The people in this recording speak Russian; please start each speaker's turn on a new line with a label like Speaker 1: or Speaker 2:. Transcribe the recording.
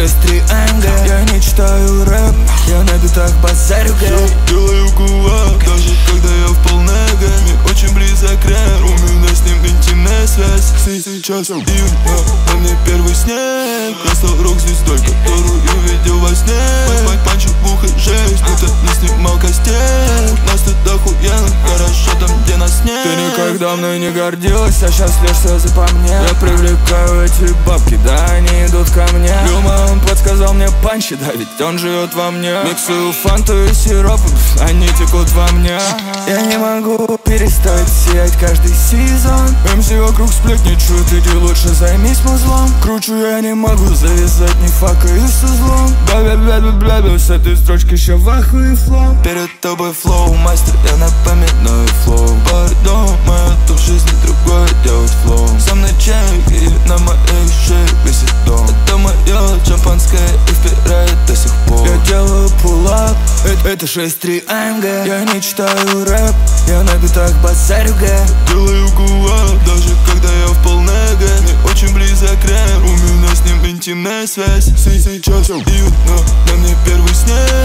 Speaker 1: 6-3 АМГ. Я не читаю рэп, я на битах базарю гэй.
Speaker 2: Делаю кулак, даже когда я в полнега. Мне очень близок рэп, у меня с ним интимная связь. Сейчас июнь, на мне первый снег. Я стал рок-звездой, которую видел во сне. Панчик в ухо жесть, будто не снимал костей. Нас тут охуенно, хорошо там, где нас нет.
Speaker 1: Ты никогда мной не гордилась, а сейчас лишь слезы по мне. Я привлекаю эти бабки, да, они идут ко мне. Люма, он подсказал мне панчи, да, ведь он живет во мне. Миксую фанту и сироп, они текут во мне. Я не могу перестать сиять каждый сезон. МС вокруг сплетничают, иди лучше займись музлом. Кручу я не могу завязать, не факаю с узлом. Бля-бля-бля-бля-бля, с этой строчки еще в ахуе флоу.
Speaker 2: Перед тобой флоу, мастер, я напоминаю флоу. Пардон, моя то в жизни другое делать флоу. Со мной чек и на моей шее висит дом. Это мое шампанское и впирает до сих пор.
Speaker 1: Я делаю пулап, это 6-3 АМГ. Я не читаю рэп, я на битах базарю гэй.
Speaker 2: Делаю кулак, даже когда я в полнега. Мне очень близок рэп, у меня с ним интимная связь. Сейчас июнь, на мне первый снег.